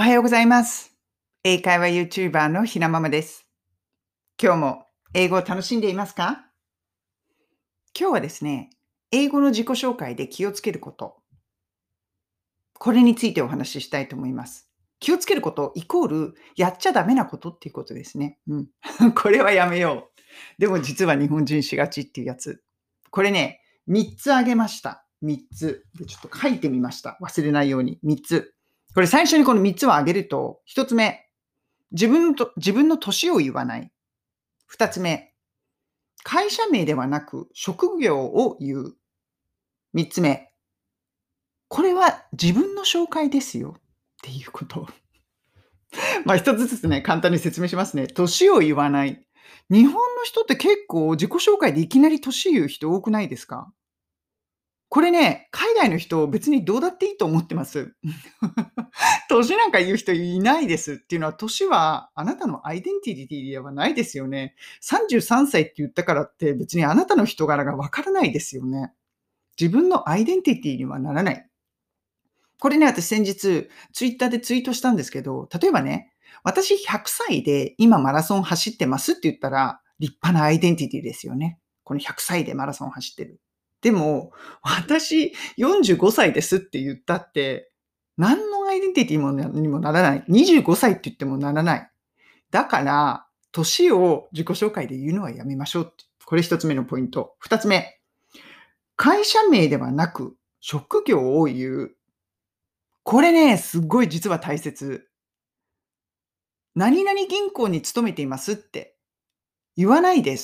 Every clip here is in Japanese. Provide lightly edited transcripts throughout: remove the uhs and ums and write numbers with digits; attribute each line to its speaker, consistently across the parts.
Speaker 1: おはようございます。英会話 YouTuber のひなママです。今日も英語を楽しんでいますか？今日はですね、英語の自己紹介で気をつけること、これについてお話ししたいと思います。気をつけることイコールやっちゃダメなことっていうことですね。これはやめよう。でも実は日本人しがちっていうやつ。これね、3つあげました。3つ。で、ちょっと書いてみました。忘れないように。3つ。これ最初にこの3つをあげると、1つ目、自分の年を言わない。2つ目、会社名ではなく職業を言う。3つ目、これは自分の紹介ですよっていうこと。1つずつね、簡単に説明しますね。年を言わない。日本の人って結構自己紹介でいきなり年言う人多くないですか？これね、海外の人別にどうだっていいと思ってます。年なんか言う人いないですっていうのは、年はあなたのアイデンティティではないですよね。33歳って言ったからって別にあなたの人柄がわからないですよね。自分のアイデンティティにはならない。これね、私先日ツイッターでツイートしたんですけど、例えばね、私100歳で今マラソン走ってますって言ったら、立派なアイデンティティですよね。この100歳でマラソン走ってる。でも、私45歳ですって言ったって、何のアイデンティティにもならない。25歳って言ってもならない。だから、年を自己紹介で言うのはやめましょうって。これ一つ目のポイント。二つ目、会社名ではなく職業を言う。これね、すっごい実は大切。何々銀行に勤めていますって言わないです。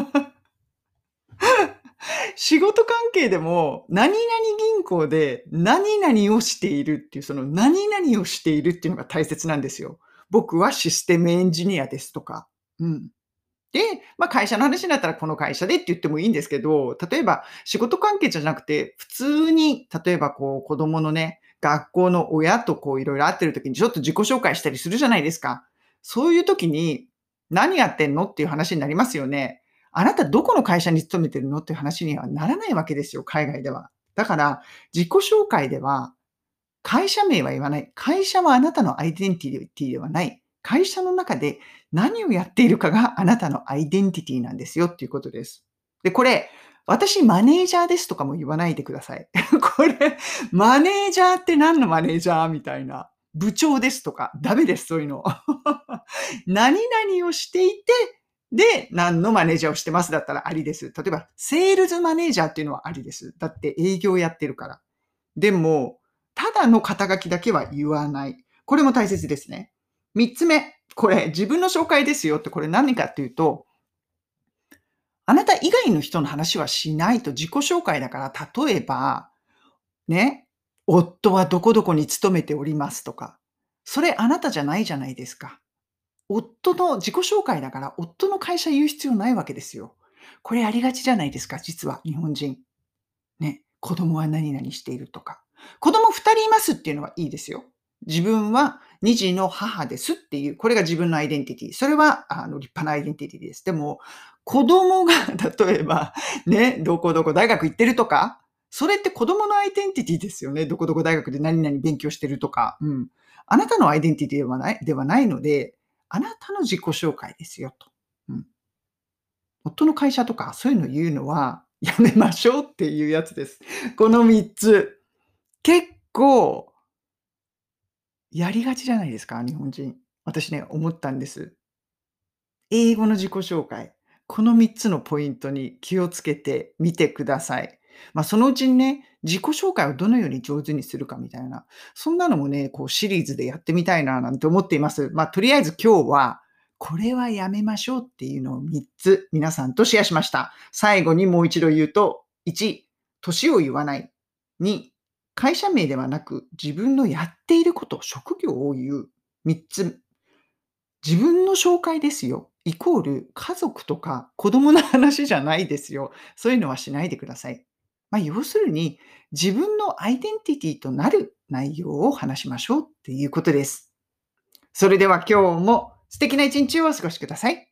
Speaker 1: 仕事関係でも、何々銀行で何々をしているっていう、その何々をしているっていうのが大切なんですよ。僕はシステムエンジニアですとか。うん。で、会社の話になったらこの会社でって言ってもいいんですけど、例えば仕事関係じゃなくて、普通に例えばこう子供のね、学校の親とこういろいろ会ってる時にちょっと自己紹介したりするじゃないですか。そういう時に、何やってんのっていう話になりますよね。あなたどこの会社に勤めてるのっていう話にはならないわけですよ、海外では。だから、自己紹介では会社名は言わない。会社はあなたのアイデンティティではない。会社の中で何をやっているかがあなたのアイデンティティなんですよっていうことです。で、これ、私マネージャーですとかも言わないでください。これ、マネージャーって何のマネージャーみたいな。部長ですとか、ダメです、そういうの。何々をしていて、で、何のマネージャーをしてますだったらありです。例えば、セールズマネージャーっていうのはありです。だって営業やってるから。でも、ただの肩書きだけは言わない。これも大切ですね。3つ目、これ自分の紹介ですよって、これ何かっていうと、あなた以外の人の話はしないと自己紹介だから、例えば、ね、夫はどこどこに勤めておりますとか、それあなたじゃないじゃないですか。夫の自己紹介だから、夫の会社言う必要ないわけですよ。これありがちじゃないですか、実は日本人。ね、子供は何々しているとか。子供2人いますっていうのはいいですよ。自分は2児の母ですっていう、これが自分のアイデンティティ。それは立派なアイデンティティです。でも、子供が例えば、ね、どこどこ大学行ってるとか、それって子供のアイデンティティですよね。どこどこ大学で何々勉強してるとか。あなたのアイデンティティではないので、あなたの自己紹介ですよと。うん。夫の会社とかそういうの言うのはやめましょうっていうやつです。この3つ。結構やりがちじゃないですか、日本人。私ね、思ったんです。英語の自己紹介。この3つのポイントに気をつけてみてください。そのうちにね、自己紹介をどのように上手にするかみたいな、そんなのもね、こうシリーズでやってみたいななんて思っています。とりあえず今日は、これはやめましょうっていうのを3つ皆さんとシェアしました。最後にもう一度言うと、1、年を言わない。2、会社名ではなく自分のやっていること、職業を言う。3つ、自分の紹介ですよ。イコール家族とか子供の話じゃないですよ。そういうのはしないでください。要するに、自分のアイデンティティとなる内容を話しましょうっていうことです。それでは今日も素敵な一日をお過ごしください。